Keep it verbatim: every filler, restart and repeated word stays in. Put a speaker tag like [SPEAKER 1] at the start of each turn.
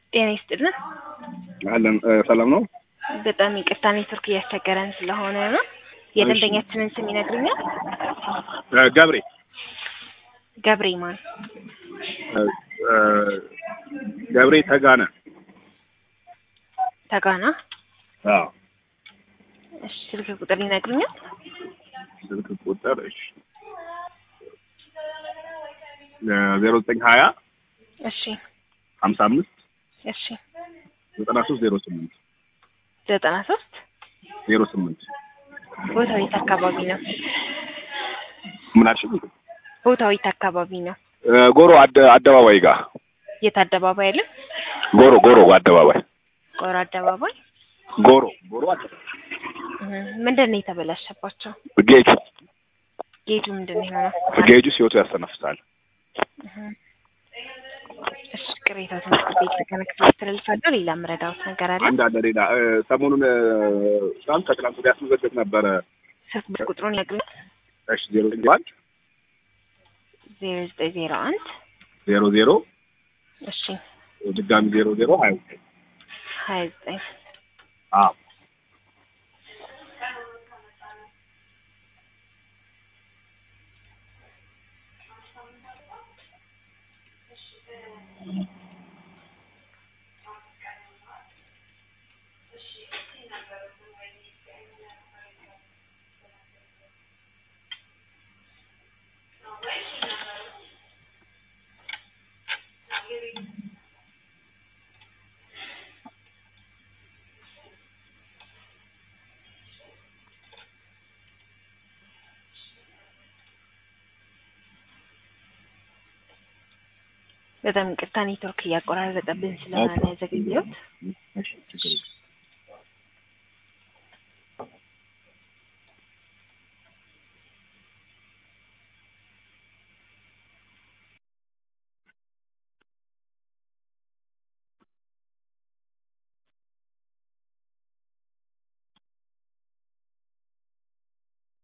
[SPEAKER 1] ጤና ይስጥልን።
[SPEAKER 2] አለም ሰላም ነው።
[SPEAKER 1] በጣም ይቅርታ ኔትወርክ እያስቸገረን ስለሆነ ነው። የደንበኛችንን ስም ይነግሩኛል?
[SPEAKER 2] ገብሬ
[SPEAKER 1] ገብሬ ማን?
[SPEAKER 2] ገብሬ ተጋነ
[SPEAKER 1] ተጋና።
[SPEAKER 2] አዎ።
[SPEAKER 1] እሺ ስልክ ቁጥር ይነግሩኛል?
[SPEAKER 2] ስልክ ቁጥር እሺ ዜሮ ዘጠኝ ሀያ
[SPEAKER 1] እሺ
[SPEAKER 2] ሀምሳ አምስት
[SPEAKER 1] እሺ
[SPEAKER 2] ዘጠና ሶስት ዜሮ ስምንት
[SPEAKER 1] ዘጠና ሶስት
[SPEAKER 2] ዜሮ ስምንት
[SPEAKER 1] ቦታው የት አካባቢ ነው?
[SPEAKER 2] ምን አልሽኝ?
[SPEAKER 1] ቦታው የት አካባቢ ነው?
[SPEAKER 2] ጎሮ አደባባይ ጋር።
[SPEAKER 1] የት አደባባይ አለ?
[SPEAKER 2] ጎሮ ጎሮ አደባባይ።
[SPEAKER 1] ጎሮ አደባባይ።
[SPEAKER 2] ጎሮ ጎሮ አደባባይ።
[SPEAKER 1] ምንድነው የተበላሸባቸው?
[SPEAKER 2] ጌጁ
[SPEAKER 1] ጌጁ ምንድነው የሆነው?
[SPEAKER 2] ጌጁ ሲወጡ ያስተነፍሳል።
[SPEAKER 1] እሺ ቅሬታ ትምህርት ቤት ከነክተል ተልፋለሁ። ሌላ ምረዳውት ነገር አለ?
[SPEAKER 2] አንድ አለ ሌላ ሰሞኑን ሳም ከትላንት ወዲያ አስመዘግብ ነበረ።
[SPEAKER 1] ስልክ ቁጥሩን ያግኝ።
[SPEAKER 2] እሺ ዜሮ አንድ
[SPEAKER 1] ዜሮ ዘጠኝ ዜሮ አንድ
[SPEAKER 2] ዜሮ ዜሮ
[SPEAKER 1] እሺ
[SPEAKER 2] ድጋሚ ዜሮ ዜሮ ሀያ ዘጠኝ
[SPEAKER 1] ሀያ ዘጠኝ
[SPEAKER 2] አዎ
[SPEAKER 1] በጣም ይቅርታ ኔትወርክ እያቆራረጠብን ስለሆነ ዘግይቶት።
[SPEAKER 2] እሺ